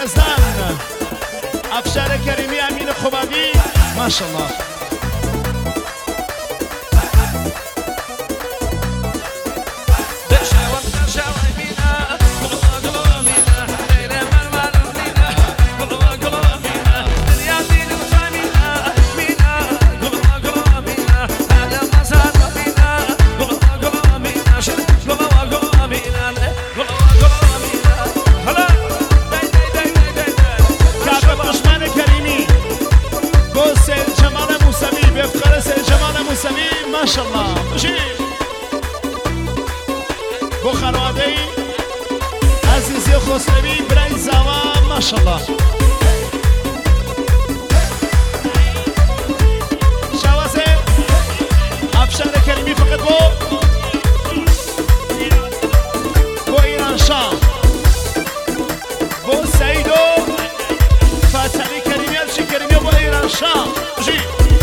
یزدان افشار کریمی امین خوبادی ماشاءالله ماشاءالله بشی بو خانواده عزیزی خسروی برای زوا ماشاءالله شوازه افشار کریمی فقط بو ایران شاه بو سعید و فتحی کریمی هرچی کریمی بو ایران شاه بشی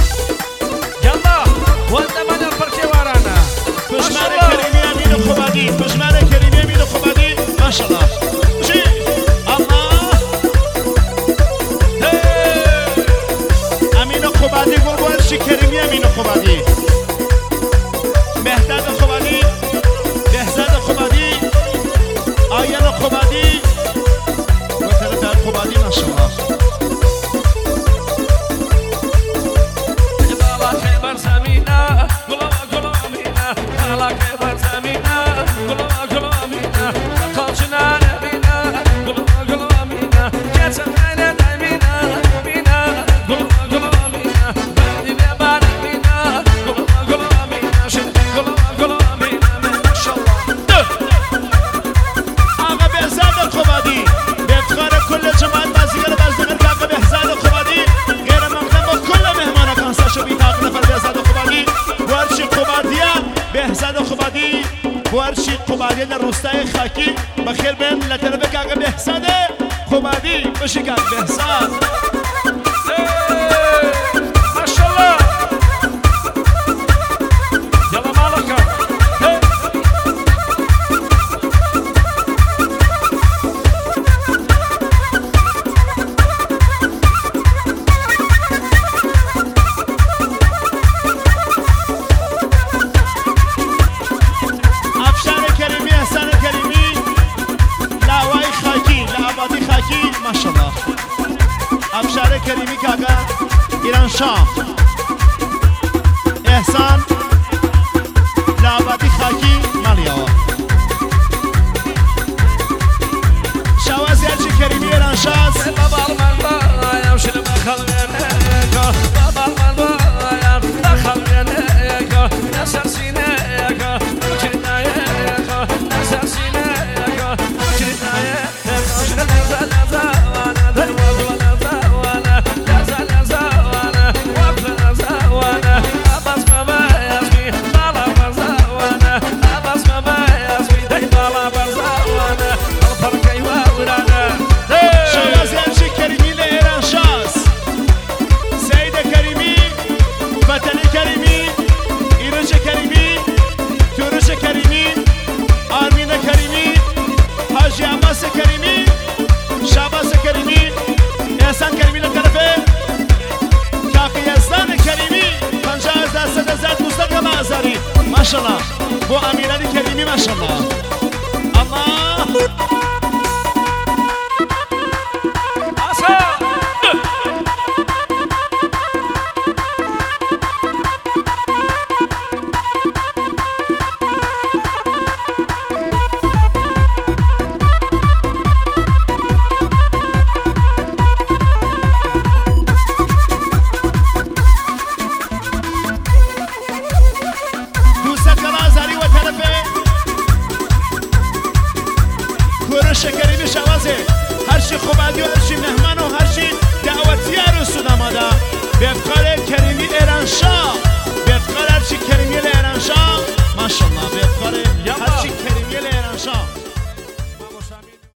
پشمر کریمی امین خوبادی ماشاءالله بشی الله امین خوبادی گل بولشی کریمی امین خوبادی مهداد خوبادی بهزاد خوبادی آیان خوبادی و طرف خوبادی ماشاءالله ورشی خوبادی در روستای خاکی بخیر بین لطرف کاغ بهزاد خوبادی بشی کاغ بهزاد ماشاءالله یلا مالکا ماشاءالله افشار کریمی کاغا ایران شاه احسان لعبادی خاکی مالیاوا شوازی هرچی کریمی ایران شاه ماشاءالله بو امیرعلی کریمی ماشاءالله